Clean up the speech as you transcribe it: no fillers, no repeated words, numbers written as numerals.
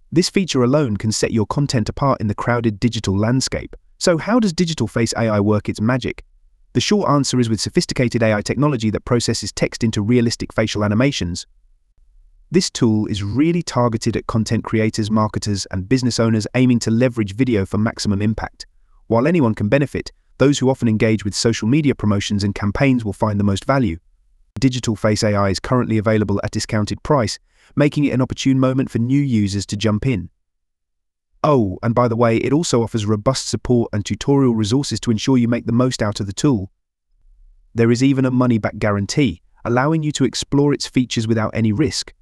This feature alone can set your content apart in the crowded digital landscape. So how does Digital Face AI work its magic? The short answer is with sophisticated AI technology that processes text into realistic facial animations. This tool is really targeted at content creators, marketers, and business owners aiming to leverage video for maximum impact. While anyone can benefit, those who often engage with social media promotions and campaigns will find the most value. Digital Face AI is currently available at a discounted price, making it an opportune moment for new users to jump in. Oh, and by the way, it also offers robust support and tutorial resources to ensure you make the most out of the tool. There is even a money-back guarantee, allowing you to explore its features without any risk.